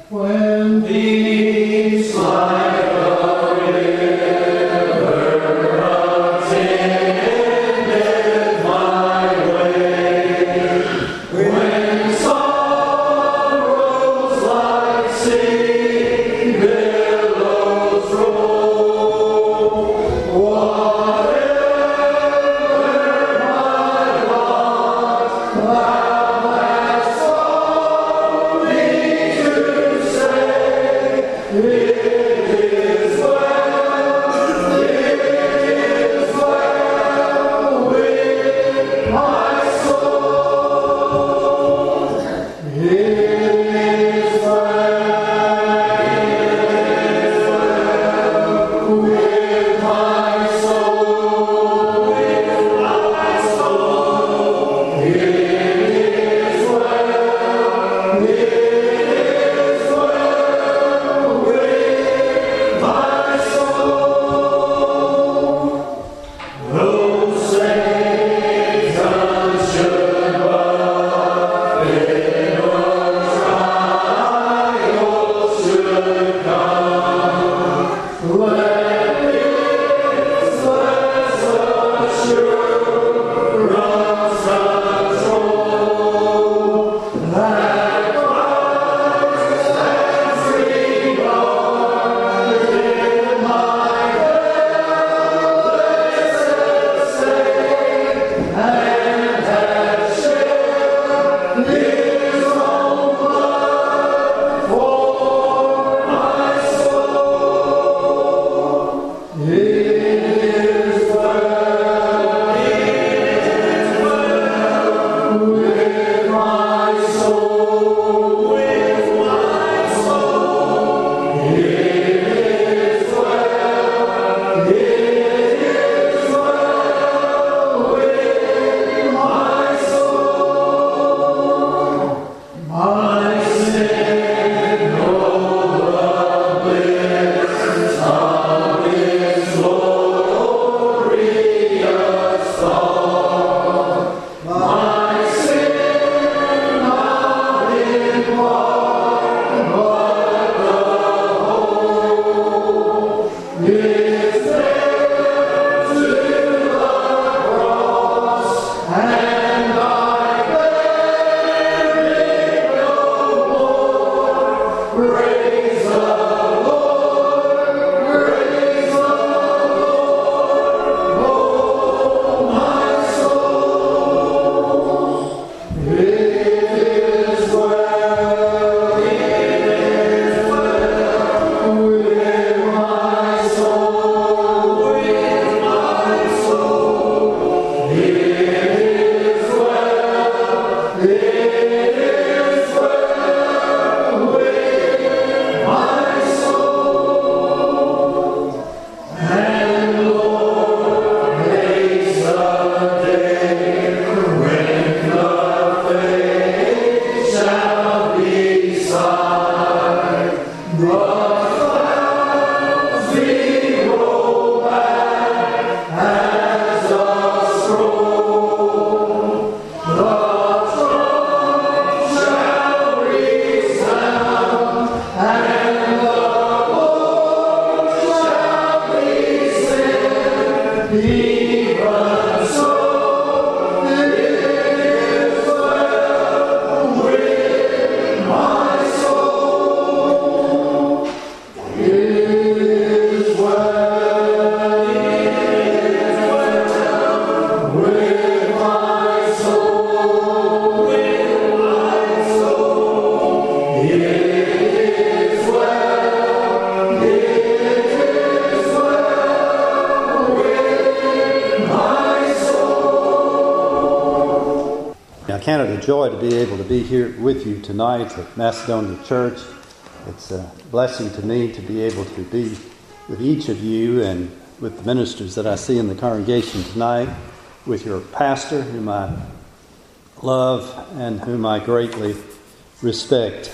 When peace like a river attended my way, when sorrows like sea billows roll, whatever my lot thou hast taught me to say, it is well with my soul. It is well with my soul. It is well with my soul. Though Satan should buffet or trials should come, let this blessed assurance control that Christ has regarded my helpless estate and has shed His own blood for my soul. It is well with my soul, with my soul. It is well with my soul. My sin, oh, the bliss of His glorious thought. My sin not in part, but the whole is nailed to the cross, and I bear it no more. Praise the Lord, praise the Lord, oh my soul. It is well with my soul, with my soul. It is well with my soul. And Lord, haste the day when the faith shall be sight. The clouds be rolled back as a scroll. The trump shall resound, and the Lord shall descend. Even so, it is well with my soul. It is well with my soul, with my soul. It is well with my soul. I count it a joy to be able to be here with you tonight at Macedonia Church. It's a blessing to me to be able to be with each of you and with the ministers that I see in the congregation tonight, with your pastor, whom I love and whom I greatly respect.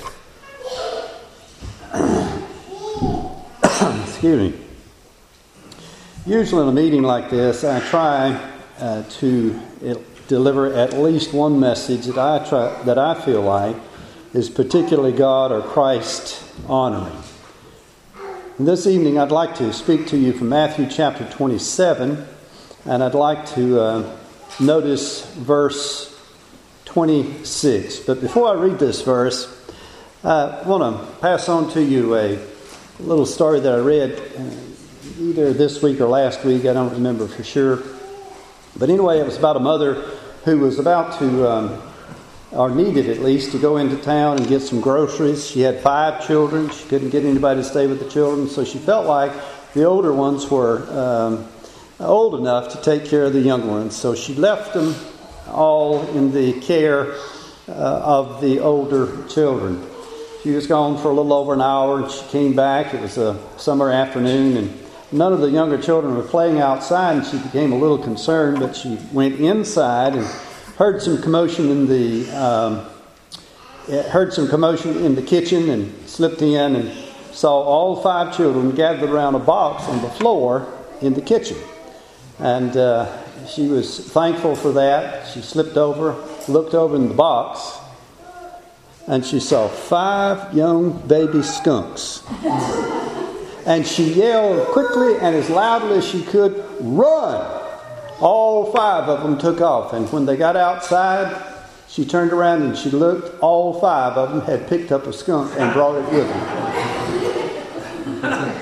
Excuse me. Usually in a meeting like this, I try to deliver at least one message that I feel like is particularly God or Christ honoring. And this evening I'd like to speak to you from Matthew chapter 27, and I'd like to notice verse 26. But before I read this verse, I want to pass on to you a little story that I read either this week or last week. I don't remember for sure. But anyway, it was about a mother who was about to, or needed at least, to go into town and get some groceries. She had 5 children. She couldn't get anybody to stay with the children, so she felt like the older ones were old enough to take care of the younger ones. So she left them all in the care of the older children. She was gone for a little over an hour, and she came back. It was a summer afternoon, and none of the younger children were playing outside, and she became a little concerned, but she went inside and heard some commotion in the kitchen, and slipped in and saw all 5 children gathered around a box on the floor in the kitchen. And she was thankful for that. She slipped over, looked over in the box, and she saw 5 young baby skunks. And she yelled quickly and as loudly as she could, "Run!" All 5 of them took off. And when they got outside, she turned around and she looked. All 5 of them had picked up a skunk and brought it with them.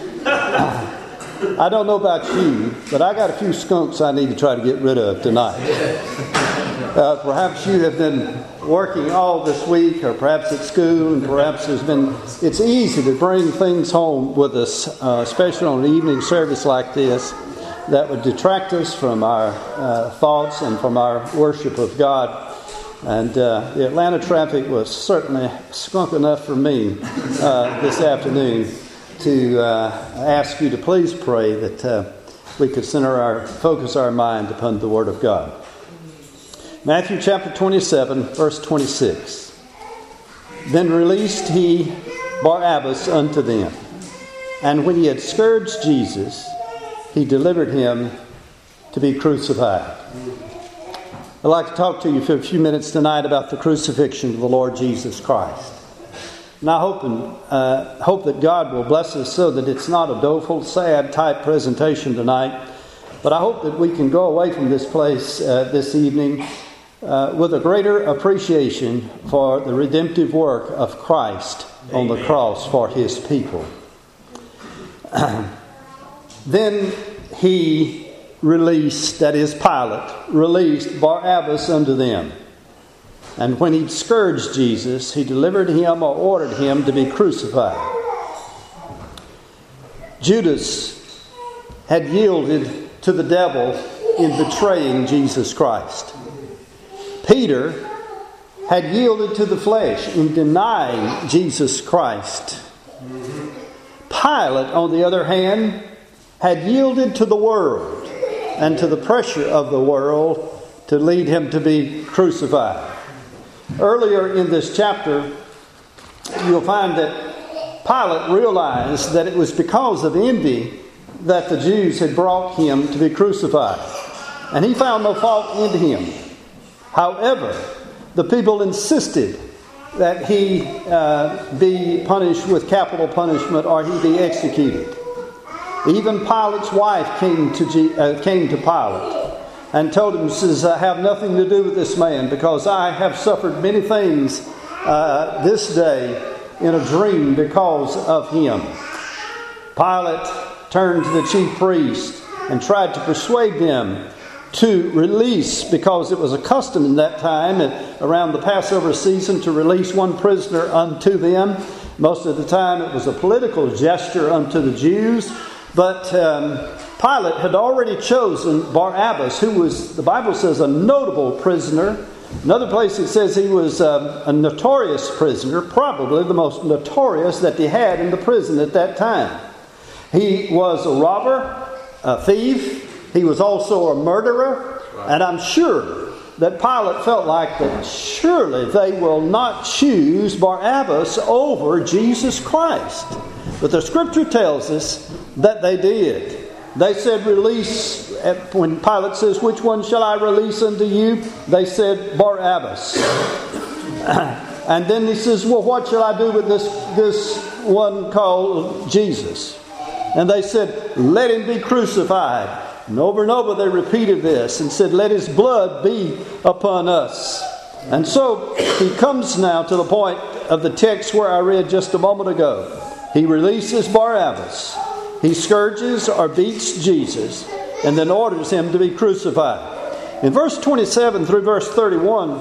I don't know about you, but I got a few skunks I need to try to get rid of tonight. Perhaps you have been working all this week, or perhaps at school, and perhaps it's easy to bring things home with us, especially on an evening service like this, that would detract us from our thoughts and from our worship of God. And the Atlanta traffic was certainly skunk enough for me this afternoon to ask you to please pray that we could focus our mind upon the Word of God. Matthew chapter 27, verse 26. Then released he Barabbas unto them, and when he had scourged Jesus, he delivered him to be crucified. I'd like to talk to you for a few minutes tonight about the crucifixion of the Lord Jesus Christ. And I hope that God will bless us so that it's not a doleful, sad type presentation tonight. But I hope that we can go away from this place this evening with a greater appreciation for the redemptive work of Christ on the cross for His people. Then he released, that is Pilate, released Barabbas unto them. And when he scourged Jesus, he delivered him or ordered him to be crucified. Judas had yielded to the devil in betraying Jesus Christ. Peter had yielded to the flesh in denying Jesus Christ. Pilate, on the other hand, had yielded to the world and to the pressure of the world to lead him to be crucified. Earlier in this chapter, you'll find that Pilate realized that it was because of envy that the Jews had brought him to be crucified. And he found no fault in him. However, the people insisted that he be punished with capital punishment or he be executed. Even Pilate's wife came to Pilate and told him, says, "I have nothing to do with this man because I have suffered many things this day in a dream because of him." Pilate turned to the chief priests and tried to persuade them to release, because it was a custom in that time around the Passover season to release one prisoner unto them. Most of the time it was a political gesture unto the Jews. But Pilate had already chosen Barabbas, who was, the Bible says, a notable prisoner. Another place it says he was a notorious prisoner, probably the most notorious that they had in the prison at that time. He was a robber, a thief. He was also a murderer. And I'm sure that Pilate felt like that surely they will not choose Barabbas over Jesus Christ. But the Scripture tells us that they did. They said, release. When Pilate says, which one shall I release unto you? They said, Barabbas. And then he says, well, what shall I do with this one called Jesus? And they said, let him be crucified. And over they repeated this and said, let his blood be upon us. And so he comes now to the point of the text where I read just a moment ago. He releases Barabbas. He scourges or beats Jesus and then orders him to be crucified. In verse 27 through verse 31,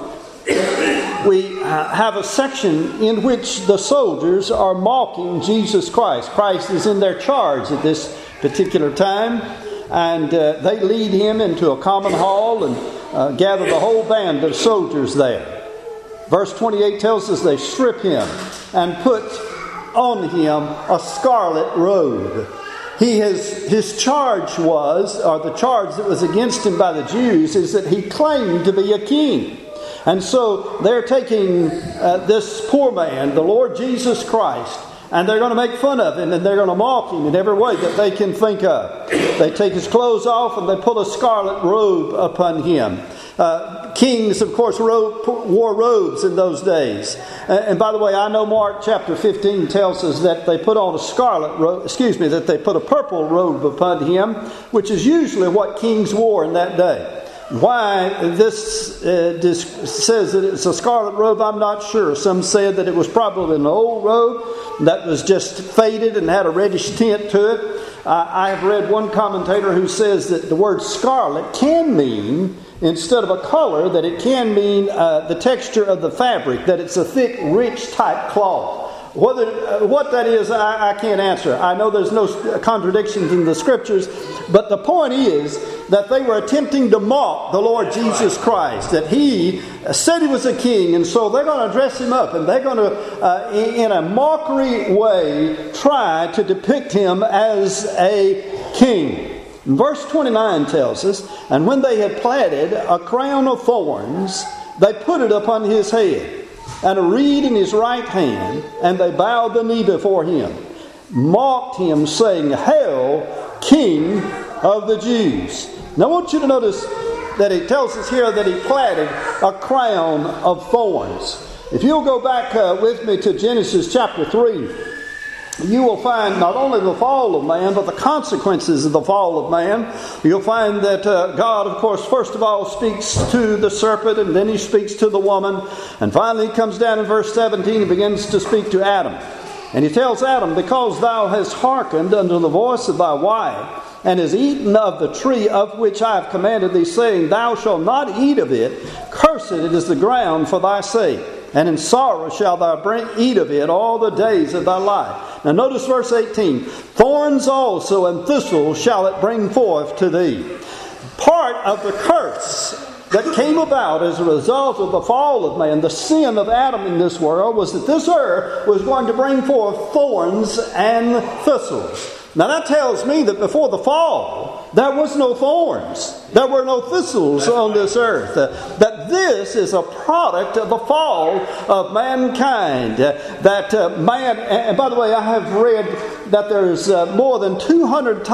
we have a section in which the soldiers are mocking Jesus Christ. Christ is in their charge at this particular time, and they lead him into a common hall and gather the whole band of soldiers there. Verse 28 tells us they strip him and put on him a scarlet robe. His charge was, or the charge that was against him by the Jews, is that he claimed to be a king. And so they're taking this poor man, the Lord Jesus Christ, and they're going to make fun of him and they're going to mock him in every way that they can think of. They take his clothes off and they put a scarlet robe upon him. Kings, of course, wore robes in those days. And by the way, I know Mark chapter 15 tells us that they put on a scarlet robe, that they put a purple robe upon him, which is usually what kings wore in that day. Why this says that it's a scarlet robe, I'm not sure. Some said that it was probably an old robe that was just faded and had a reddish tint to it. I have read one commentator who says that the word scarlet can mean, instead of a color, that it can mean the texture of the fabric, that it's a thick, rich type cloth. What that is, I can't answer. I know there's no contradictions in the Scriptures, but the point is that they were attempting to mock the Lord Jesus Christ, that he said he was a king, and so they're going to dress him up, and they're going to, in a mockery way, try to depict him as a king. Verse 29 tells us, and when they had platted a crown of thorns, they put it upon his head, and a reed in his right hand, and they bowed the knee before him, mocked him, saying, Hail, King of the Jews. Now I want you to notice that it tells us here that he platted a crown of thorns. If you'll go back with me to Genesis chapter 3, you will find not only the fall of man, but the consequences of the fall of man. You'll find that God, of course, first of all speaks to the serpent, and then he speaks to the woman. And finally he comes down in verse 17 and begins to speak to Adam. And he tells Adam, because thou hast hearkened unto the voice of thy wife, and hast eaten of the tree of which I have commanded thee, saying, Thou shalt not eat of it, cursed it is the ground for thy sake. And in sorrow shalt thou eat of it all the days of thy life. Now notice verse 18. Thorns also and thistles shall it bring forth to thee. Part of the curse that came about as a result of the fall of man, the sin of Adam in this world, was that this earth was going to bring forth thorns and thistles. Now that tells me that before the fall, there was no thorns. There were no thistles on this earth. That this is a product of the fall of mankind. Man, and by the way, I have read that there's more than 200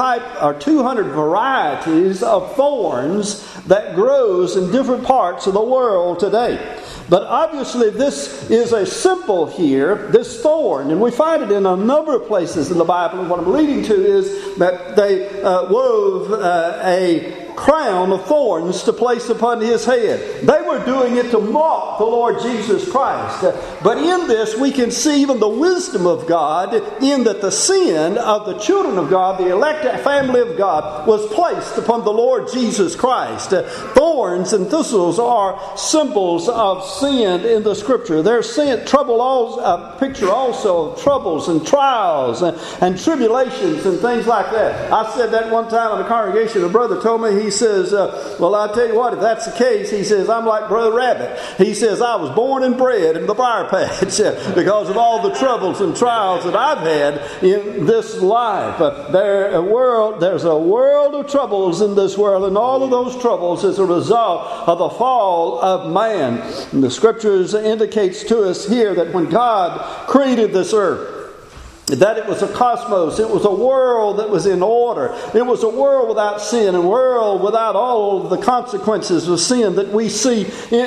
varieties of thorns that grows in different parts of the world today. But obviously this is a symbol here, this thorn. And we find it in a number of places in the Bible. And what I'm leading to is that they wove a crown of thorns to place upon his head. They were doing it to mock the Lord Jesus Christ. But in this we can see even the wisdom of God, in that the sin of the children of God, the elect family of God, was placed upon the Lord Jesus Christ. Thorns and thistles are symbols of sin in the Scripture. There's sin, a picture also of troubles and trials and tribulations and things like that. I said that one time in a congregation. A brother told me, he says, well, I tell you what, if that's the case, he says, I'm like Brother Rabbit. He says, I was born and bred in the briar patch because of all the troubles and trials that I've had in this life. There's a world of troubles in this world, and all of those troubles is a result of the fall of man. And the Scriptures indicates to us here that when God created this earth, that it was a cosmos, it was a world that was in order. It was a world without sin, a world without all of the consequences of sin that we see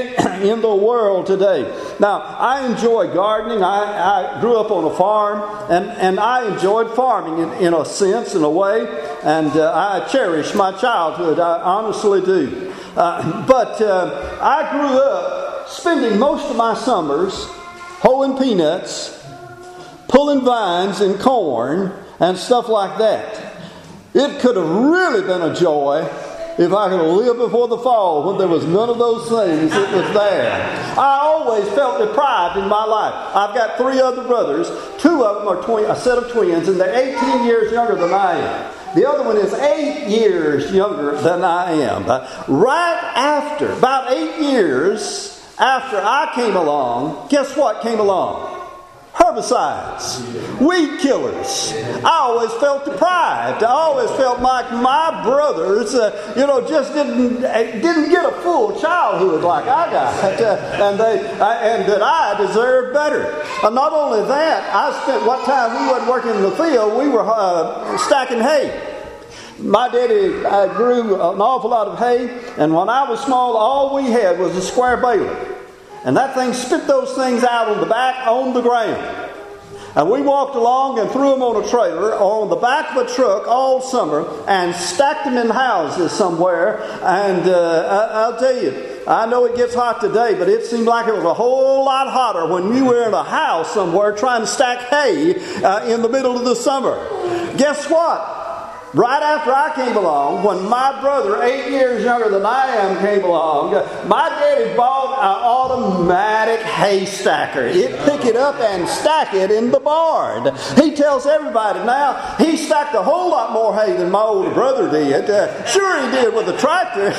in the world today. Now, I enjoy gardening. I grew up on a farm, and I enjoyed farming in a sense, in a way, and I cherish my childhood. I honestly do. But I grew up spending most of my summers hoeing peanuts, pulling vines and corn and stuff like that. It could have really been a joy if I could have lived before the fall when there was none of those things that was there. I always felt deprived in my life. I've got 3 other brothers. 2 of them are a set of twins, and they're 18 years younger than I am. The other one is 8 years younger than I am. Right after, about 8 years after I came along, guess what came along? Herbicides, weed killers. I always felt deprived. I always felt like my brothers, just didn't get a full childhood like I got, and that I deserved better. Not only that, I spent what time we wasn't working in the field, we were stacking hay. My daddy grew an awful lot of hay, and when I was small, all we had was a square baler. And that thing spit those things out on the back, on the ground. And we walked along and threw them on a trailer or on the back of a truck all summer and stacked them in houses somewhere. And I'll tell you, I know it gets hot today, but it seemed like it was a whole lot hotter when we were in a house somewhere trying to stack hay in the middle of the summer. Guess what? Right after I came along, when my brother, 8 years younger than I am, came along, my daddy bought an automatic hay stacker. He'd pick it up and stack it in the barn. He tells everybody now he stacked a whole lot more hay than my older brother did. Sure he did with a tractor.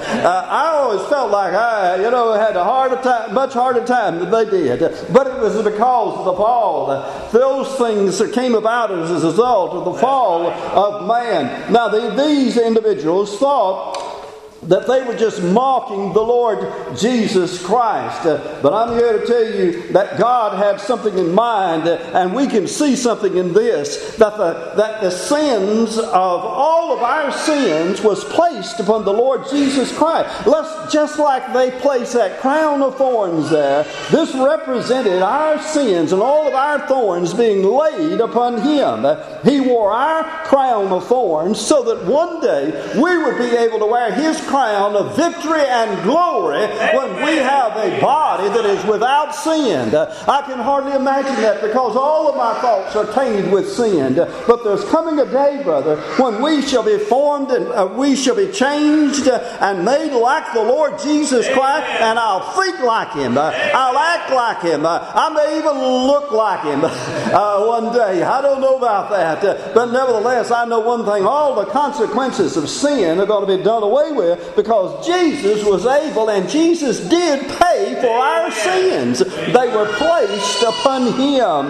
I always felt like I had a much harder time than they did. But it was because of the fall. Those things came about as a result of the fall of man. Now, these individuals thought that they were just mocking the Lord Jesus Christ. But I'm here to tell you that God had something in mind, and we can see something in this, that the sins of all of our sins was placed upon the Lord Jesus Christ. Just like they placed that crown of thorns there, this represented our sins and all of our thorns being laid upon Him. He wore our crown of thorns so that one day we would be able to wear His crown of victory and glory when we have a body that is without sin. I can hardly imagine that because all of my thoughts are tainted with sin. But there's coming a day, brother, when we shall be formed and we shall be changed and made like the Lord Jesus Christ, and I'll think like Him. I'll act like Him. I may even look like Him one day. I don't know about that. But nevertheless, I know one thing. All the consequences of sin are going to be done away with because Jesus was able, and Jesus did pay for our sins. They were placed upon Him.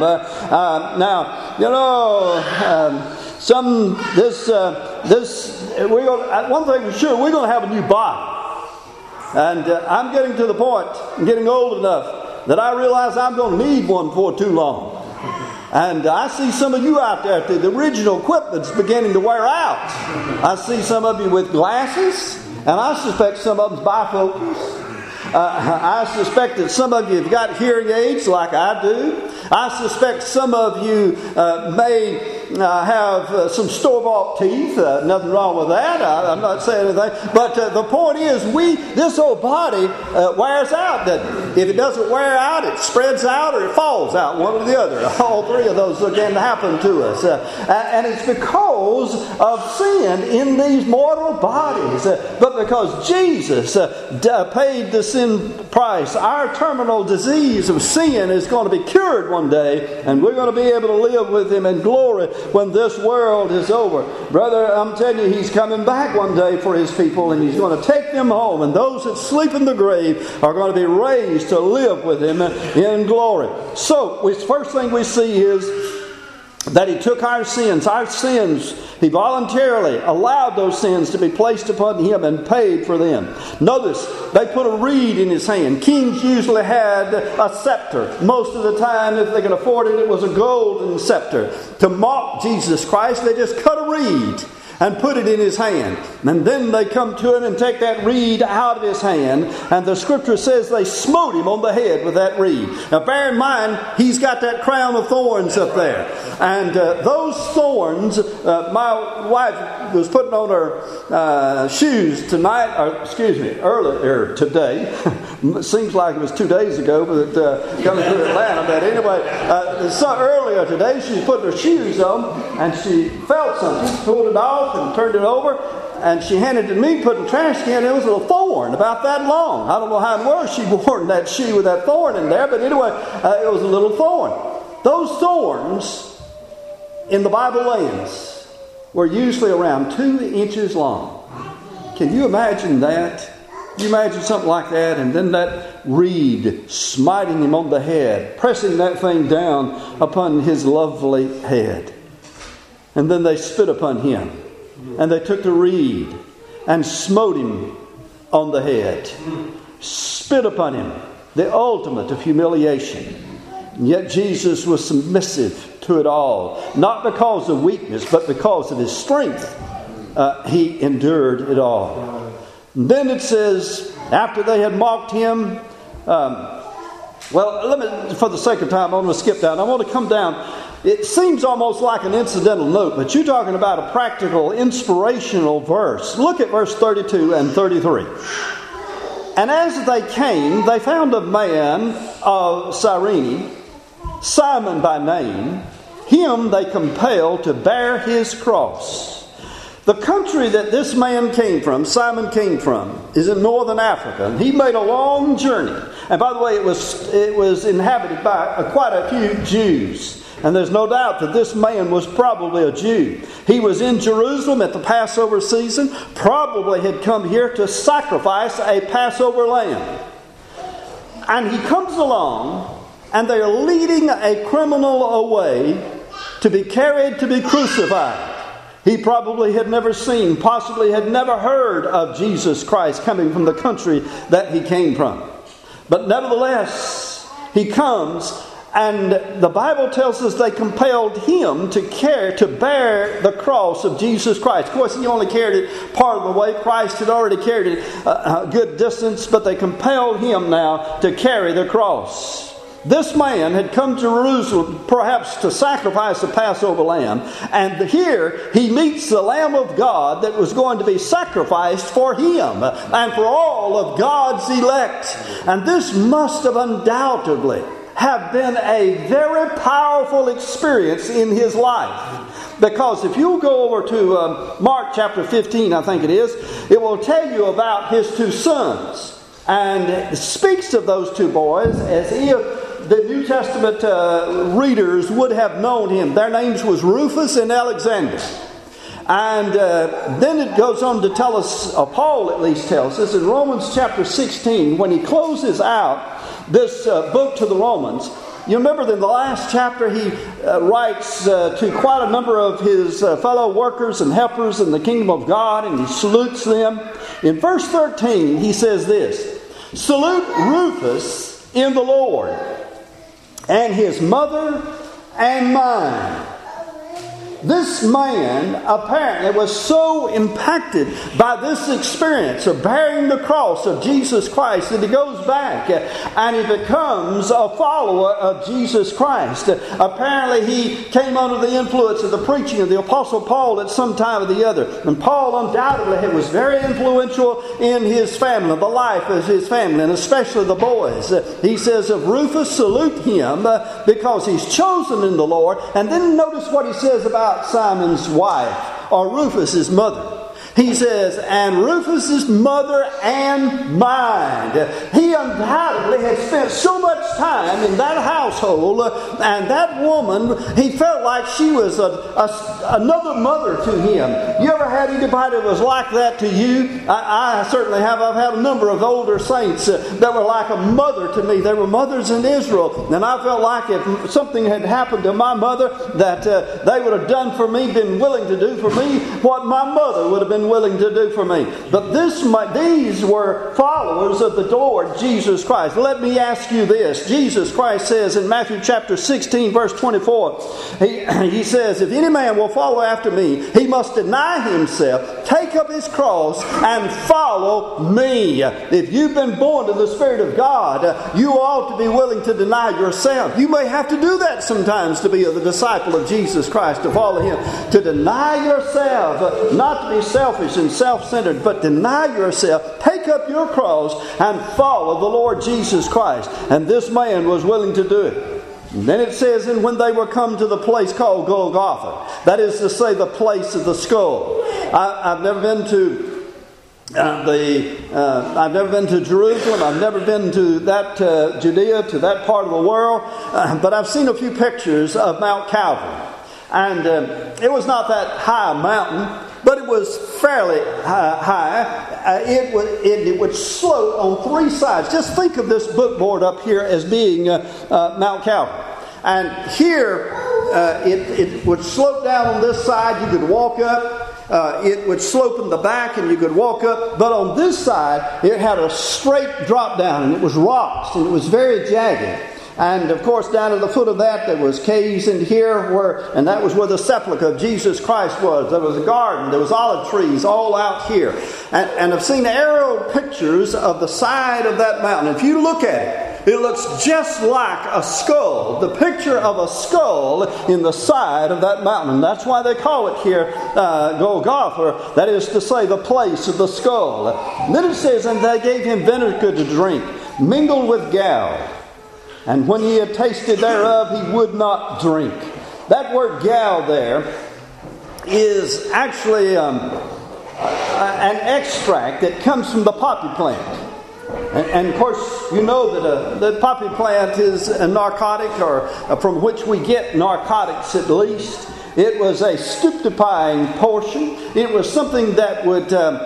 One thing for sure, we're going to have a new body. And I'm getting to the point, I'm getting old enough that I realize I'm going to need one before too long. And I see some of you out there, the original equipment's beginning to wear out. I see some of you with glasses, and I suspect some of them's bifocals. I suspect that some of you have got hearing aids like I do. I suspect some of you may have some store-bought teeth. Nothing wrong with that. I'm not saying anything. But the point is, this old body wears out. If it doesn't wear out, it spreads out or it falls out, one or the other. All three of those can happen to us. And it's because of sin in these mortal bodies. But because Jesus paid the sin price, our terminal disease of sin is going to be cured one day, and we're going to be able to live with Him in glory when this world is over. Brother, I'm telling you, He's coming back one day for His people, and He's going to take them home, and those that sleep in the grave are going to be raised to live with Him in glory. So, the first thing we see is that He took our sins. He voluntarily allowed those sins to be placed upon Him and paid for them. Notice, they put a reed in His hand. Kings usually had a scepter. Most of the time, if they could afford it, it was a golden scepter. To mock Jesus Christ, they just cut a reed and put it in His hand. And then they come to Him and take that reed out of His hand. And the Scripture says they smote Him on the head with that reed. Now bear in mind, He's got that crown of thorns up there. And those thorns, my wife was putting on her shoes tonight, earlier today. Seems like it was 2 days ago, but coming through Atlanta. But anyway, so earlier today, she was putting her shoes on, and she felt something, pulled it off, and turned it over, and she handed it to me, put in the trash can. It was a thorn about that long. I don't know how in the world she wore that shoe with that thorn in there, but anyway, it was a little thorn. Those thorns in the Bible lands were usually around 2 inches long. Can you imagine that? You imagine something like that, and then that reed smiting him on the head, pressing that thing down upon his lovely head. And then they spit upon him. And they took the reed and smote him on the head. Spit upon him. The ultimate of humiliation. And yet Jesus was submissive to it all. Not because of weakness, but because of His strength. He endured it all. And then it says, after they had mocked Him... let me, for the sake of time, I'm going to skip down. I want to come down... It seems almost like an incidental note, but you're talking about a practical, inspirational verse. Look at verse 32 and 33. And as they came, they found a man of Cyrene, Simon by name. Him they compelled to bear his cross. The country that this man came from, Simon came from, is in northern Africa. And he made a long journey. And by the way, it was inhabited by quite a few Jews. And there's no doubt that this man was probably a Jew. He was in Jerusalem at the Passover season, probably had come here to sacrifice a Passover lamb. And he comes along, and they are leading a criminal away to be carried to be crucified. He probably had never seen, possibly had never heard of Jesus Christ coming from the country that he came from. But nevertheless, he comes. And the Bible tells us they compelled him to bear the cross of Jesus Christ. Of course, he only carried it part of the way. Christ had already carried it a good distance, but they compelled him now to carry the cross. This man had come to Jerusalem perhaps to sacrifice a Passover lamb, and here he meets the Lamb of God that was going to be sacrificed for him and for all of God's elect. And this must have undoubtedly have been a very powerful experience in his life. Because if you go over to Mark chapter 15, I think it is, it will tell you about his 2 sons. And it speaks of those 2 boys as if the New Testament readers would have known him. Their names was Rufus and Alexander. And then it goes on to tell us, Paul at least tells us, in Romans chapter 16, when he closes out this book to the Romans, you remember that in the last chapter he writes to quite a number of his fellow workers and helpers in the kingdom of God, and he salutes them. In verse 13 he says this, "Salute Rufus in the Lord, and his mother and mine." This man apparently was so impacted by this experience of bearing the cross of Jesus Christ that he goes back and he becomes a follower of Jesus Christ. Apparently he came under the influence of the preaching of the Apostle Paul at some time or the other. And Paul undoubtedly was very influential in his family, the life of his family, and especially the boys. He says of Rufus, salute him because he's chosen in the Lord. And then notice what he says about Simon's wife, or Rufus's mother. He says, and Rufus's mother and mine. He undoubtedly had spent so much time in that household, and that woman, he felt like she was another mother to him. You ever had anybody that was like that to you? I certainly have. I've had a number of older saints that were like a mother to me. They were mothers in Israel, and I felt like if something had happened to my mother, that they would have done for me, been willing to do for me what my mother would have been willing to do for me. But these were followers of the Lord Jesus Christ. Let me ask you this. Jesus Christ says in Matthew chapter 16 verse 24, he says, if any man will follow after me, he must deny himself, take up his cross, and follow me. If you've been born to the Spirit of God, you ought to be willing to deny yourself. You may have to do that sometimes to be a disciple of Jesus Christ, to follow Him. To deny yourself, not to be selfish and self-centered, but deny yourself, take up your cross, and follow the Lord Jesus Christ. And this man was willing to do it. And then it says, and when they were come to the place called Golgotha, that is to say, the place of the skull. I've never been to I've never been to Jerusalem. I've never been to that Judea, to that part of the world. But I've seen a few pictures of Mount Calvary. And it was not that high a mountain, but it was fairly high. It would slope on three sides. Just think of this bookboard up here as being Mount Calvary. And here it would slope down on this side. You could walk up. It would slope in the back and you could walk up. But on this side, it had a straight drop down, and it was rocks, and it was very jagged. And of course, down at the foot of that, there was caves in here, and that was where the sepulchre of Jesus Christ was. There was a garden, there was olive trees all out here. And I've seen aerial pictures of the side of that mountain. If you look at it, it looks just like a skull. The picture of a skull in the side of that mountain. That's why they call it here Golgotha. That is to say, the place of the skull. And then it says, and they gave him vinegar to drink, mingled with gall. And when he had tasted thereof, he would not drink. That word gall there is actually an extract that comes from the poppy plant. And of course, you know that the poppy plant is a narcotic, or from which we get narcotics at least. It was a stupefying portion. It was something that would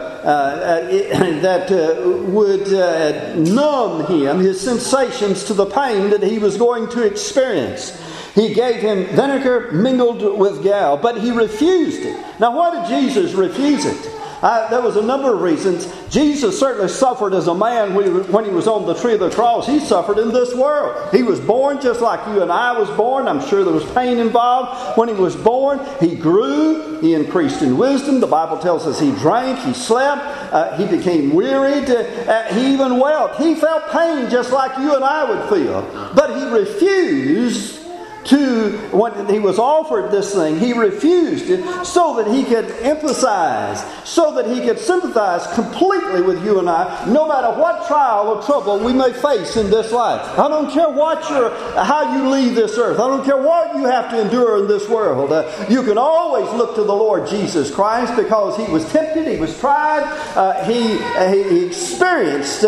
numb him, his sensations, to the pain that he was going to experience. He gave him vinegar mingled with gall, but he refused it. Now, why did Jesus refuse it? There was a number of reasons. Jesus certainly suffered as a man when he was on the tree of the cross. He suffered in this world. He was born just like you and I was born. I'm sure there was pain involved when he was born. He grew. He increased in wisdom. The Bible tells us he drank. He slept. He became wearied. He even wept. He felt pain just like you and I would feel. But he refused when he was offered this thing, he refused it so that he could empathize, so that he could sympathize completely with you and I, no matter what trial or trouble we may face in this life. I don't care how you leave this earth. I don't care what you have to endure in this world. You can always look to the Lord Jesus Christ, because he was tempted, he was tried, he experienced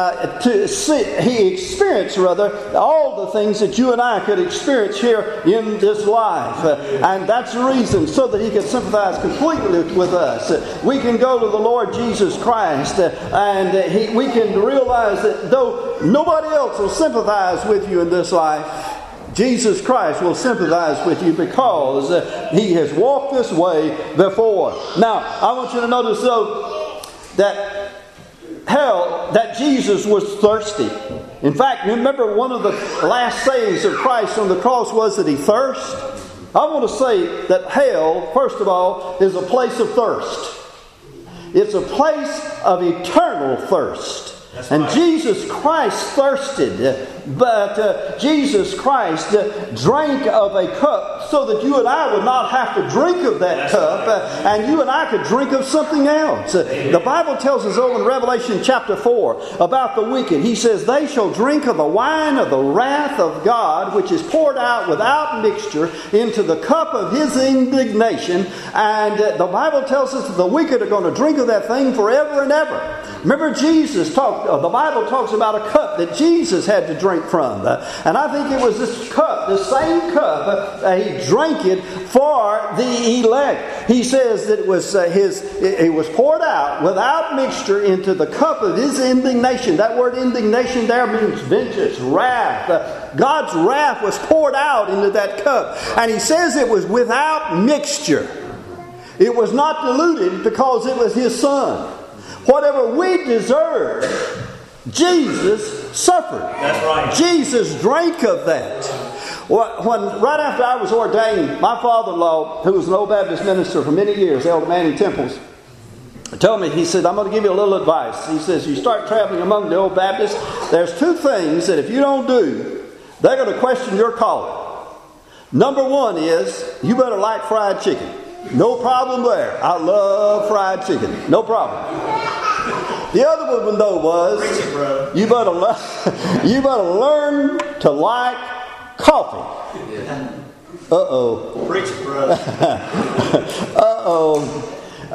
all the things that you and I could experience here in this life. And that's the reason, so that he can sympathize completely with us. We can go to the Lord Jesus Christ, and we can realize that though nobody else will sympathize with you in this life, Jesus Christ will sympathize with you, because he has walked this way before. Now, I want you to notice though that Jesus was thirsty. In fact, remember, one of the last sayings of Christ on the cross was that he thirsted. I want to say that hell, first of all, is a place of thirst. It's a place of eternal thirst. And Jesus Christ thirsted. But Jesus Christ drank of a cup so that you and I would not have to drink of that cup, and you and I could drink of something else. The Bible tells us over in Revelation chapter 4 about the wicked. He says, they shall drink of the wine of the wrath of God, which is poured out without mixture into the cup of His indignation. And the Bible tells us that the wicked are going to drink of that thing forever and ever. Remember, the Bible talks about a cup that Jesus had to drink from. And I think it was this cup, the same cup, He drank it for the elect. He says that it was poured out without mixture into the cup of His indignation. That word indignation there means vengeance, wrath. God's wrath was poured out into that cup. And He says it was without mixture. It was not diluted because it was His Son. Whatever we deserve, Jesus suffered. That's right. Jesus drank of that. Right after I was ordained, my father-in-law, who was an Old Baptist minister for many years, Elder Manning Temples, told me, he said, I'm going to give you a little advice. He says, you start traveling among the Old Baptists, there's two things that if you don't do, they're going to question your calling. Number one is, you better like fried chicken. No problem there. I love fried chicken. No problem. The other one though was, you better learn to like coffee. Uh-oh. Preach it, brother. Uh-oh.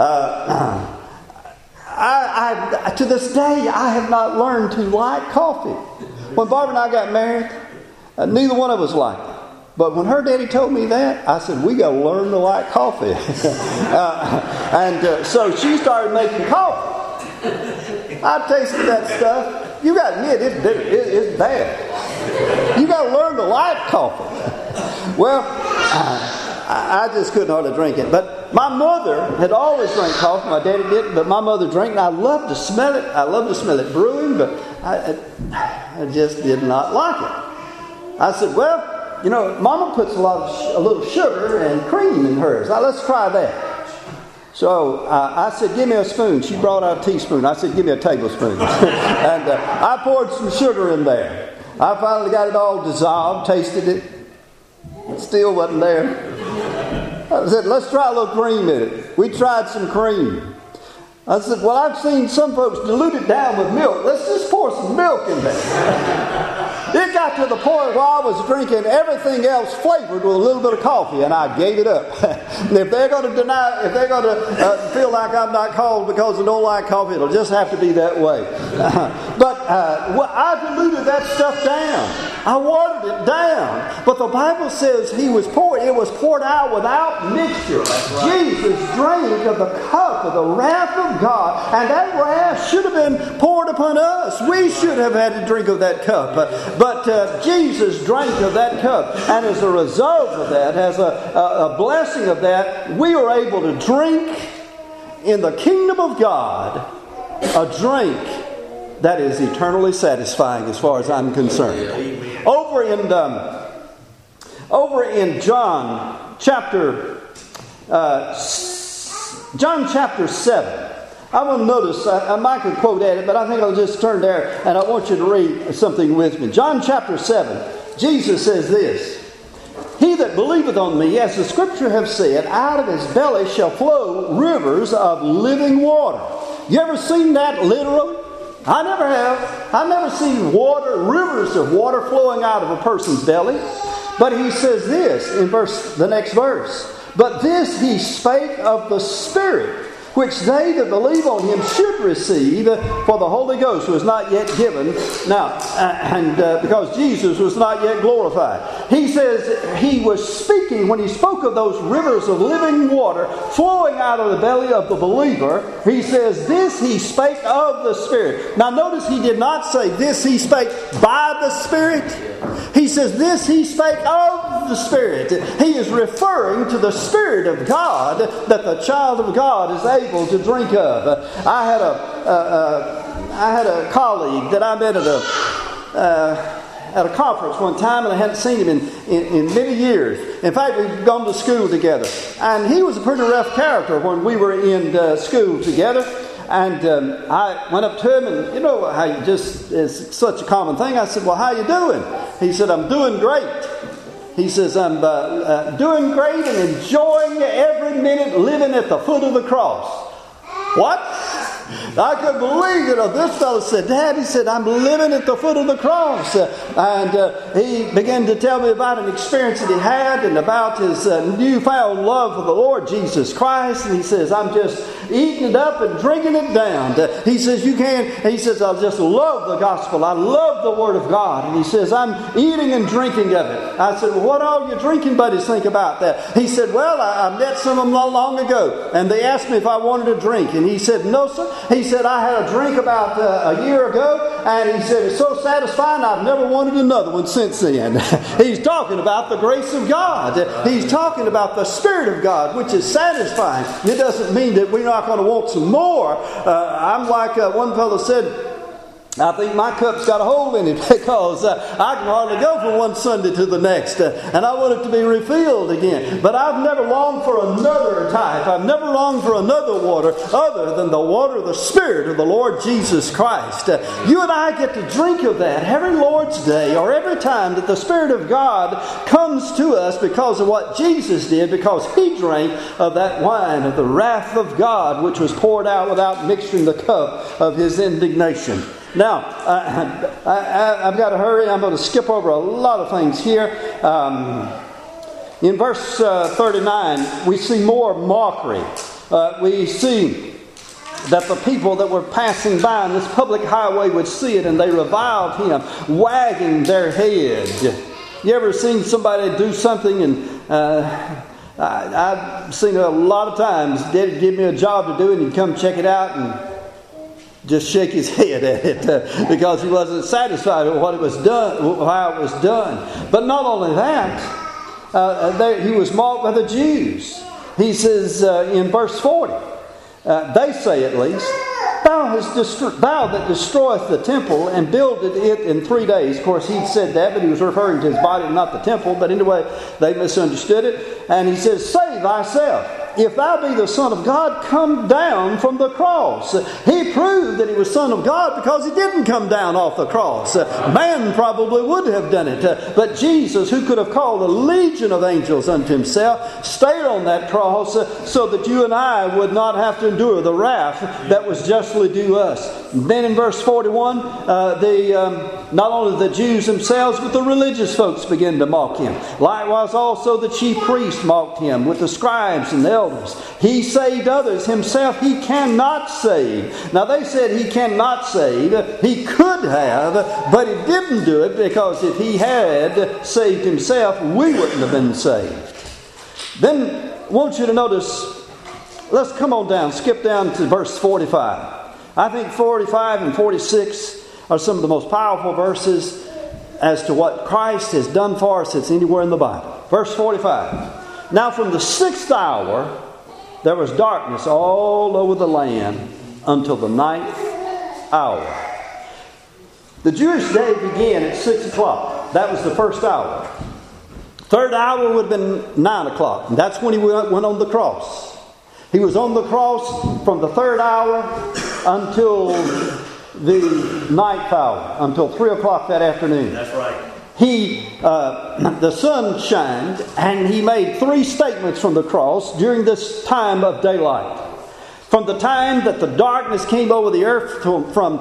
I to this day, I have not learned to like coffee. When Barbara and I got married, neither one of us liked it. But when her daddy told me that, I said, we got to learn to like coffee. So she started making coffee. I tasted that stuff. You got to admit, it's bad. You got to learn to like coffee. Well, I just couldn't hardly drink it. But my mother had always drank coffee. My daddy didn't, but my mother drank, and I loved to smell it. I loved to smell it brewing, but I just did not like it. I said, well, you know, Mama puts a little sugar and cream in hers. Now, let's try that. So I said, give me a spoon. She brought out a teaspoon. I said, give me a tablespoon. And I poured some sugar in there. I finally got it all dissolved, tasted it. It still wasn't there. I said, let's try a little cream in it. We tried some cream. I said, well, I've seen some folks dilute it down with milk. Let's just pour some milk in there. It got to the point where I was drinking everything else flavored with a little bit of coffee, and I gave it up. And if they're going to feel like I'm not called because I don't like coffee, it'll just have to be that way. But I diluted that stuff down. I watered it down. But the Bible says it was poured out without mixture. Right. Jesus drank of the cup of the wrath of God, and that wrath should have been poured upon us. We should have had to drink of that cup. But Jesus drank of that cup, and as a result of that, as a blessing of that, we are able to drink in the kingdom of God a drink that is eternally satisfying as far as I'm concerned. Over in John chapter 7. I want to notice, I might could quote at it, but I think I'll just turn there and I want you to read something with me. John chapter 7, Jesus says this, he that believeth on me, as the scripture have said, out of his belly shall flow rivers of living water. You ever seen that literal? I never have. I've never seen rivers of water flowing out of a person's belly. But he says this in the next verse. But this he spake of the Spirit, which they that believe on him should receive, for the Holy Ghost was not yet given. Now, because Jesus was not yet glorified. He says he was speaking, when he spoke of those rivers of living water flowing out of the belly of the believer, he says this he spake of the Spirit. Now notice he did not say this he spake by the Spirit. He says this he spake of the Spirit. He is referring to the Spirit of God that the child of God is able to drink of. I had a colleague that I met at a conference one time, and I hadn't seen him in many years. In fact, we'd gone to school together. And he was a pretty rough character when we were in school together. And I went up to him, and you know how you just, it's such a common thing. I said, well, how you doing? He said, I'm doing great. He says, I'm doing great and enjoying every minute living at the foot of the cross. What? I couldn't believe it. This fellow said, Dad, he said, I'm living at the foot of the cross. And he began to tell me about an experience that he had and about his newfound love for the Lord Jesus Christ. And he says, I'm just eating it up and drinking it down. He says, he says, I just love the gospel. I love the Word of God. And he says, I'm eating and drinking of it. I said, well, what all your drinking buddies think about that? He said, well, I met some of them not long ago, and they asked me if I wanted a drink. And he said, no, sir. He said, I had a drink about a year ago, and he said, it's so satisfying, I've never wanted another one since then. He's talking about the grace of God. He's talking about the Spirit of God, which is satisfying. It doesn't mean that we're not going to want some more. I'm like one fellow said, I think my cup's got a hole in it because I can hardly go from one Sunday to the next. And I want it to be refilled again. But I've never longed for another type. I've never longed for another water other than the water of the Spirit of the Lord Jesus Christ. You and I get to drink of that every Lord's Day or every time that the Spirit of God comes to us because of what Jesus did, because He drank of that wine of the wrath of God which was poured out without mixing the cup of His indignation. Now, I've got to hurry. I'm going to skip over a lot of things here. In verse 39, we see more mockery. We see that the people that were passing by on this public highway would see it, and they reviled Him, wagging their head. You ever seen somebody do something and I've seen it a lot of times. Dad'd give me a job to do, and he'd come check it out and just shake his head at it because he wasn't satisfied with what it was done, how it was done. But not only that, he was mocked by the Jews. He says in verse 40, they say at least, thou that destroyest the temple and builded it in 3 days. Of course, he said that, but he was referring to his body, not the temple. But anyway, they misunderstood it. And he says, save thyself. If thou be the Son of God, come down from the cross. He proved that He was Son of God because He didn't come down off the cross. Man probably would have done it. But Jesus, who could have called a legion of angels unto Himself, stayed on that cross so that you and I would not have to endure the wrath that was justly due us. Then in verse 41, not only the Jews themselves, but the religious folks began to mock Him. Likewise also the chief priests mocked Him with the scribes and the elders. He saved others. Himself He cannot save. Now they said He cannot save. He could have, but He didn't do it because if He had saved Himself, we wouldn't have been saved. Then I want you to notice, let's come on down, skip down to verse 45. I think 45 and 46 are some of the most powerful verses as to what Christ has done for us that's anywhere in the Bible. Verse 45. Now from the 6th hour there was darkness all over the land until the 9th hour. The Jewish day began at 6 o'clock. That was the first hour. Third hour would have been 9 o'clock. And that's when He went on the cross. He was on the cross from the third hour until the 9th hour, until 3 o'clock that afternoon. That's right. The sun shined, and He made 3 statements from the cross during this time of daylight. From the time that the darkness came over the earth from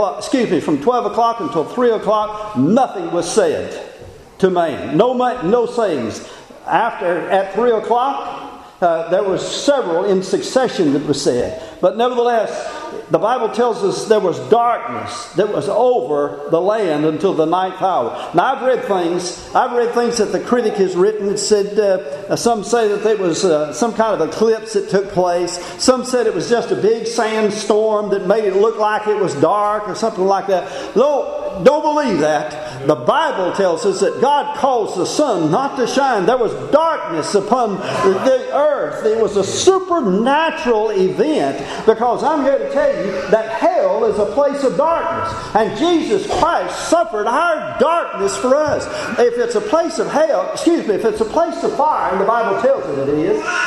12 o'clock until 3 o'clock, nothing was said to man. No sayings. At 3 o'clock, there was several in succession that was said. But nevertheless, the Bible tells us there was darkness that was over the land until the 9th hour. Now I've read things that the critic has written. It said, some say that it was some kind of eclipse that took place. Some said it was just a big sandstorm that made it look like it was dark or something like that. Don't believe that. The Bible tells us that God caused the sun not to shine. There was darkness upon the earth. It was a supernatural event, because I'm here to tell you that hell is a place of darkness. And Jesus Christ suffered our darkness for us. If it's a place of hell, if it's a place of fire, and the Bible tells it is,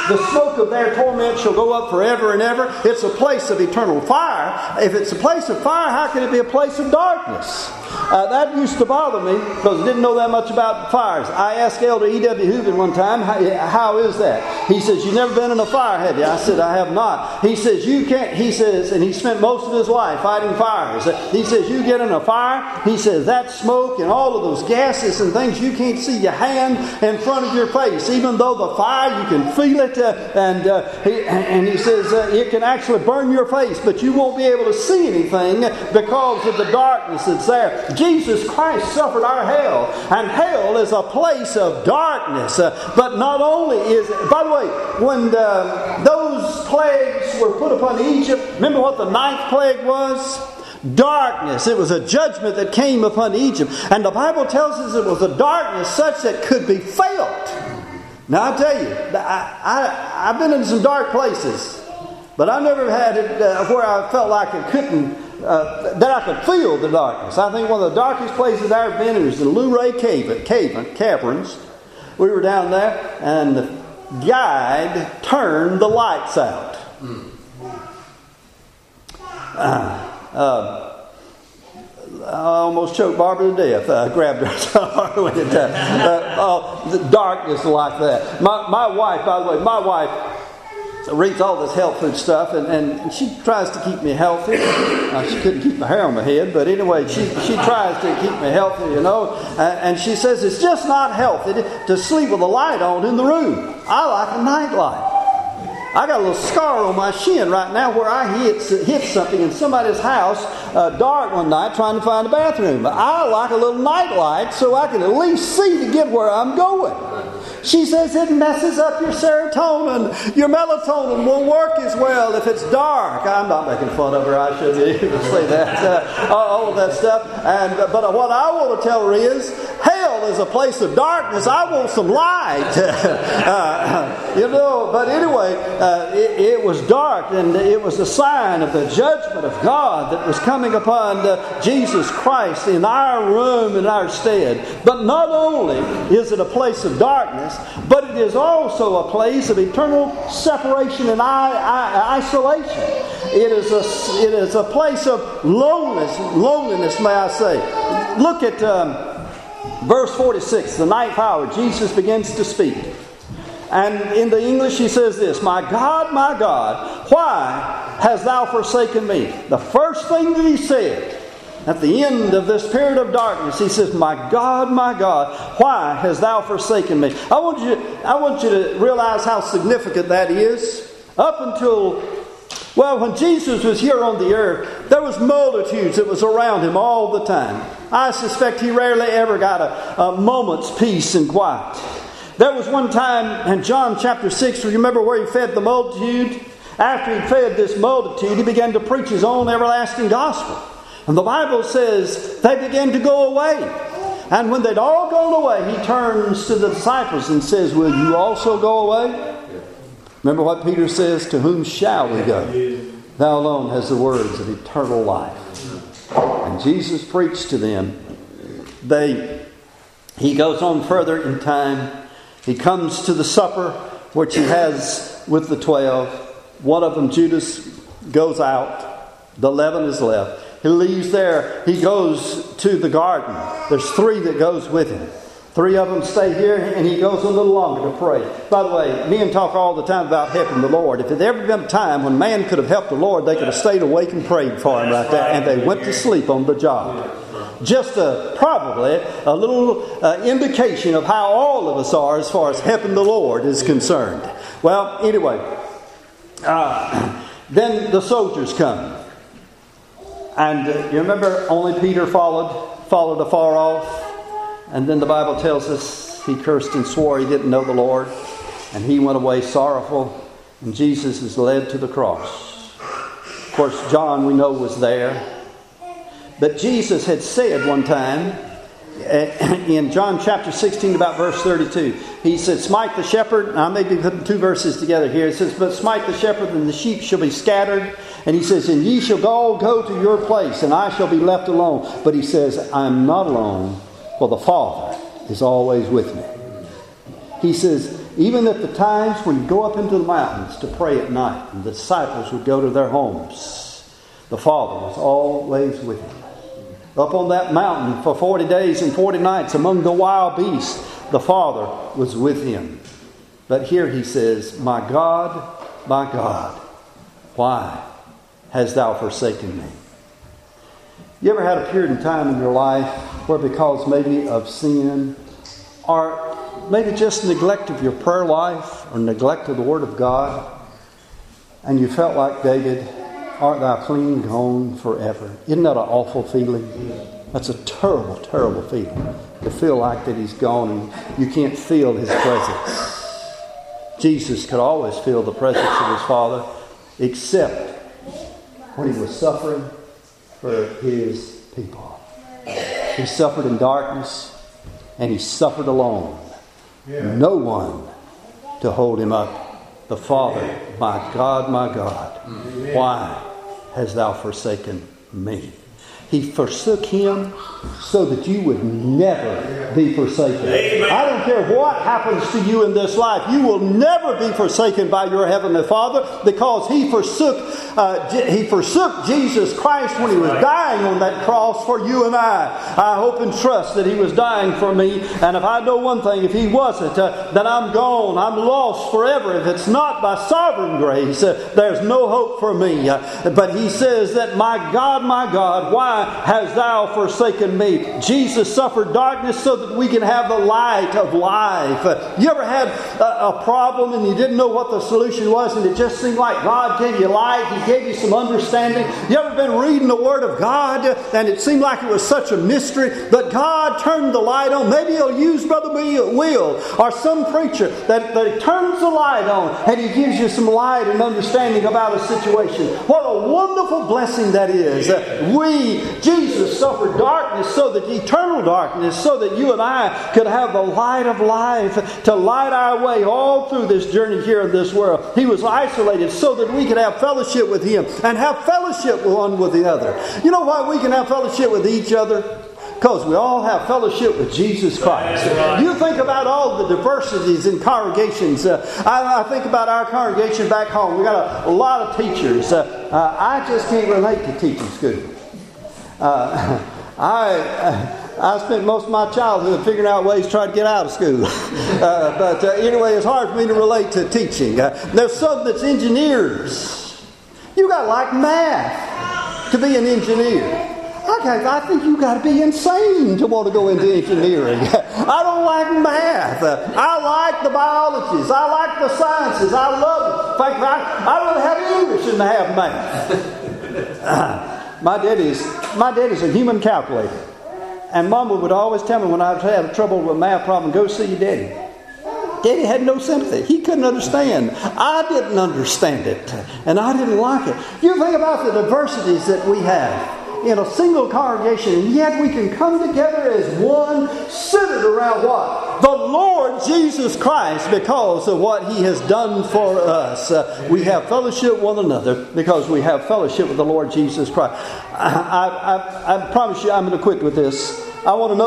The smoke of their torment shall go up forever and ever. It's a place of eternal fire. If it's a place of fire, how can it be a place of darkness? That used to bother me because I didn't know that much about fires. I asked Elder E.W. Hooven one time, how is that? He says, "You've never been in a fire, have you?" I said, "I have not." He says, "You can't," he says, and he spent most of his life fighting fires. He says, "You get in a fire," he says, "that smoke and all of those gases and things, you can't see your hand in front of your face. Even though the fire, you can feel it, and he says, it can actually burn your face, but you won't be able to see anything because of the darkness that's there." Jesus Christ suffered our hell, and hell is a place of darkness. But not only is it, by the way, when those plagues were put upon Egypt, remember what the 9th plague was? Darkness. It was a judgment that came upon Egypt. And the Bible tells us it was a darkness such that could be felt. Now I tell you, I've been in some dark places, but I never had it where I felt like it couldn't, that I could feel the darkness. I think one of the darkest places I've ever been in was the Luray Caverns. We were down there, and the guide turned the lights out. I almost choked Barbara to death. I grabbed her so hard with it. The darkness like that. My wife, by the way, reads all this health food stuff, and she tries to keep me healthy. She couldn't keep my hair on my head, but anyway, she tries to keep me healthy, you know. And she says it's just not healthy to sleep with a light on in the room. I like a night light. I got a little scar on my shin right now where I hit something in somebody's house dark one night trying to find a bathroom. I like a little night light so I can at least see to get where I'm going. She says it messes up your serotonin. Your melatonin won't work as well if it's dark. I'm not making fun of her. I shouldn't even say that. All of that stuff. But what I want to tell her is, hell is a place of darkness. I want some light. But anyway, it was dark, and it was a sign of the judgment of God that was coming upon Jesus Christ in our room, in our stead. But not only is it a place of darkness, but it is also a place of eternal separation and isolation. It is a place of loneliness, may I say. Look at verse 46, the 9th hour. Jesus begins to speak. And in the English he says this, my God, why hast thou forsaken me?" The first thing that he said at the end of this period of darkness, he says, my God, why hast thou forsaken me?" I want you to realize how significant that is. Up until, when Jesus was here on the earth, there was multitudes that was around him all the time. I suspect he rarely ever got a moment's peace and quiet. There was one time in John chapter 6, do you remember where he fed the multitude? After he fed this multitude, he began to preach his own everlasting gospel. And the Bible says they began to go away. And when they'd all gone away, he turns to the disciples and says, "Will you also go away?" Remember what Peter says, "To whom shall we go? Thou alone hast the words of eternal life." And Jesus preached to them. He goes on further in time. He comes to the supper, which he has with the 12. One of them, Judas, goes out. The 11 is left. He leaves there. He goes to the garden. There's 3 that goes with him. 3 of them stay here, and he goes a little longer to pray. By the way, men talk all the time about helping the Lord. If there'd ever been a time when man could have helped the Lord, they could have stayed awake and prayed for him right there, and they went to sleep on the job. Just probably a little indication of how all of us are as far as helping the Lord is concerned. Well, anyway, then the soldiers come. And you remember only Peter followed afar off. And then the Bible tells us he cursed and swore he didn't know the Lord. And he went away sorrowful. And Jesus is led to the cross. Of course, John, we know, was there. But Jesus had said one time in John chapter 16 about verse 32. He said, "Smite the shepherd." I may be putting 2 verses together here. It says, "But smite the shepherd, and the sheep shall be scattered." And he says, "And ye shall all go to your place, and I shall be left alone." But he says, "I'm not alone, for the Father is always with me." He says, even at the times when you go up into the mountains to pray at night, and the disciples would go to their homes, the Father was always with him. Up on that mountain for 40 days and 40 nights among the wild beasts, the Father was with him. But here he says, my God, why hast thou forsaken me? You ever had a period in time in your life where because maybe of sin or maybe just neglect of your prayer life or neglect of the Word of God, and you felt like David, art thou clean gone forever? Isn't that an awful feeling? That's a terrible, terrible feeling. To feel like that he's gone and you can't feel his presence. Jesus could always feel the presence of his Father, except when he was suffering for his people. He suffered in darkness, and he suffered alone. No one to hold him up. The Father, my God, why hast thou forsaken me? He forsook him so that you would never be forsaken. Amen. I don't care what happens to you in this life. You will never be forsaken by your Heavenly Father, because He forsook Jesus Christ when He was dying on that cross for you and I. I hope and trust that He was dying for me. And if I know one thing, if He wasn't, then I'm gone. I'm lost forever. If it's not by sovereign grace, there's no hope for me. But He says that, my God, why hast thou forsaken me? Jesus suffered darkness so that we can have the light of life. You ever had a problem and you didn't know what the solution was, and it just seemed like God gave you light, He gave you some understanding? You ever been reading the Word of God and it seemed like it was such a mystery, but God turned the light on? Maybe He'll use Brother Will or some preacher that He turns the light on and He gives you some light and understanding about a situation. What a wonderful blessing that is. Jesus suffered darkness, so that eternal darkness, so that you and I could have the light of life to light our way all through this journey here in this world. He was isolated so that we could have fellowship with Him and have fellowship one with the other. You know why we can have fellowship with each other? Because we all have fellowship with Jesus Christ. You think about all the diversities in congregations. I think about our congregation back home. We got a lot of teachers. I just can't relate to teaching school. I spent most of my childhood figuring out ways to try to get out of school. But anyway, it's hard for me to relate to teaching. There's some that's engineers. You got to like math to be an engineer. I think you got to be insane to want to go into engineering. I don't like math. I like the biologies. I like the sciences. I love it. In fact, I'd rather have English than to have math. My daddy's a human calculator. And Mama would always tell me when I had trouble with a math problem, go see your daddy. Daddy had no sympathy. He couldn't understand. I didn't understand it. And I didn't like it. You think about the diversities that we have in a single congregation, and yet we can come together as one, centered around what? The Lord Jesus Christ, because of what He has done for us. We have fellowship with one another because we have fellowship with the Lord Jesus Christ. I promise you, I'm going to quit with this. I want to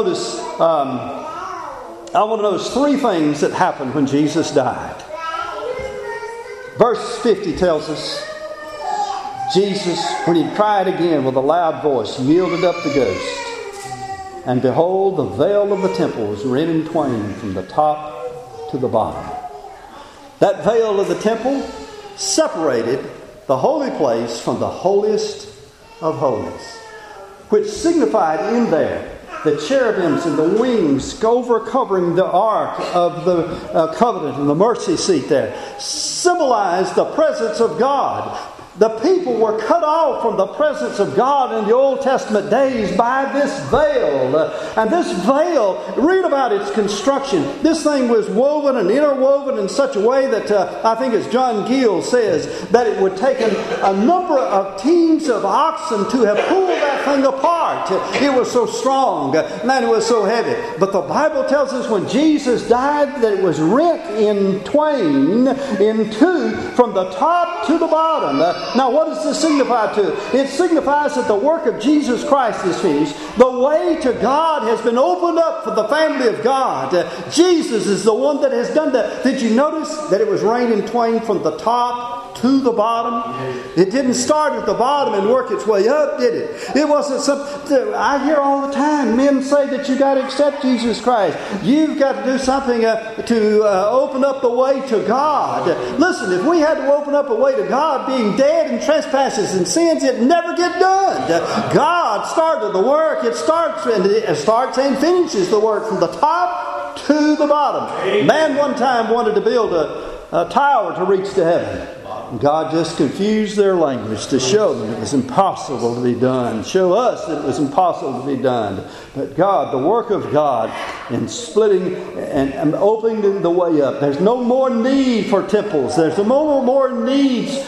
notice three things that happened when Jesus died. Verse 50 tells us, Jesus, when He cried again with a loud voice, yielded up the ghost. And behold, the veil of the temple was rent in twain from the top to the bottom. That veil of the temple separated the holy place from the holiest of holies, which signified in there the cherubims and the wings over covering the ark of the covenant and the mercy seat there symbolized the presence of God. The people were cut off from the presence of God in the Old Testament days by this veil. And this veil, read about its construction. This thing was woven and interwoven in such a way that I think as John Gill says, that it would take a number of teams of oxen to have pulled that everything apart. It was so strong. Man, it was so heavy. But the Bible tells us when Jesus died that it was rent in twain, in two, from the top to the bottom. Now, what does this signify to? It signifies that the work of Jesus Christ is finished. The way to God has been opened up for the family of God. Jesus is the one that has done that. Did you notice that it was rent in twain from the top to the bottom? It didn't start at the bottom and work its way up, did it? It wasn't something. I hear all the time men say that you've got to accept Jesus Christ. You've got to do something to open up the way to God. Listen, if we had to open up a way to God, being dead in trespasses and sins, it'd never get done. God started the work. It starts and finishes the work from the top to the bottom. Man one time wanted to build a tower to reach to heaven. God just confused their language to show them it was impossible to be done. Show us that it was impossible to be done. But God, the work of God in splitting and opening the way up. There's no more need for temples. There's no more needs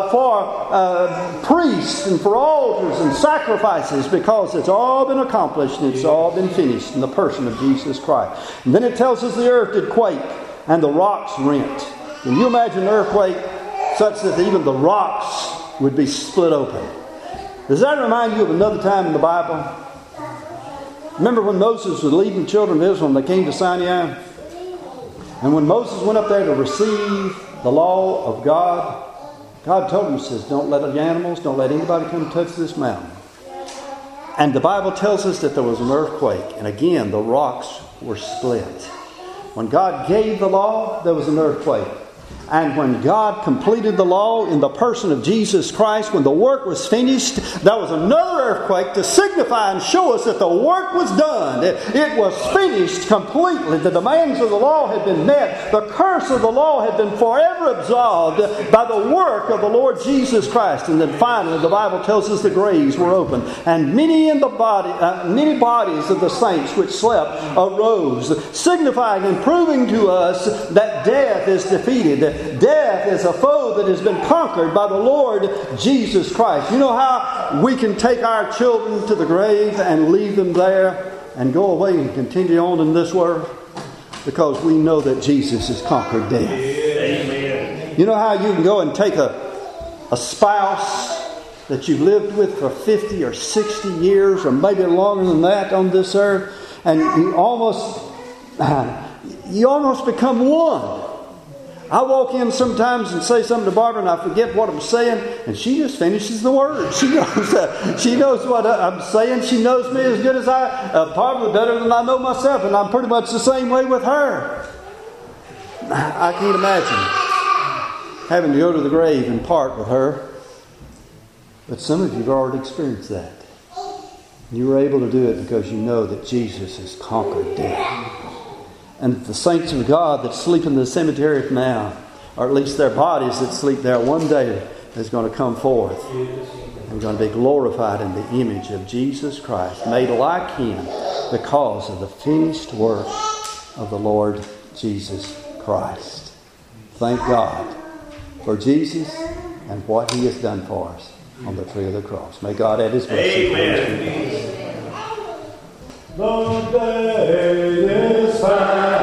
for priests and for altars and sacrifices, because it's all been accomplished and it's all been finished in the person of Jesus Christ. And then it tells us the earth did quake and the rocks rent. Can you imagine an earthquake such that even the rocks would be split open? Does that remind you of another time in the Bible? Remember when Moses was leading the children of Israel and they came to Sinai? And when Moses went up there to receive the law of God, God told him, He says, don't let the animals, don't let anybody come touch this mountain. And the Bible tells us that there was an earthquake. And again, the rocks were split. When God gave the law, there was an earthquake. And when God completed the law in the person of Jesus Christ, when the work was finished, there was another earthquake to signify and show us that the work was done. It was finished completely. The demands of the law had been met. The curse of the law had been forever absolved by the work of the Lord Jesus Christ. And then finally, the Bible tells us the graves were opened, and many bodies of the saints which slept arose, signifying and proving to us that death is defeated. Death is a foe that has been conquered by the Lord Jesus Christ. You know how we can take our children to the grave and leave them there and go away and continue on in this world? Because we know that Jesus has conquered death. Amen. You know how you can go and take a spouse that you've lived with for 50 or 60 years or maybe longer than that on this earth, and you almost become one. I walk in sometimes and say something to Barbara and I forget what I'm saying, and she just finishes the word. She knows what I'm saying. She knows me as good as probably better than I know myself, and I'm pretty much the same way with her. I can't imagine having to go to the grave and part with her. But some of you have already experienced that. You were able to do it because you know that Jesus has conquered death. And the saints of God that sleep in the cemetery now, or at least their bodies that sleep there, one day is going to come forth. We're going to be glorified in the image of Jesus Christ, made like Him because of the finished work of the Lord Jesus Christ. Thank God for Jesus and what He has done for us on the tree of the cross. May God add His blessing. Amen. The day is found.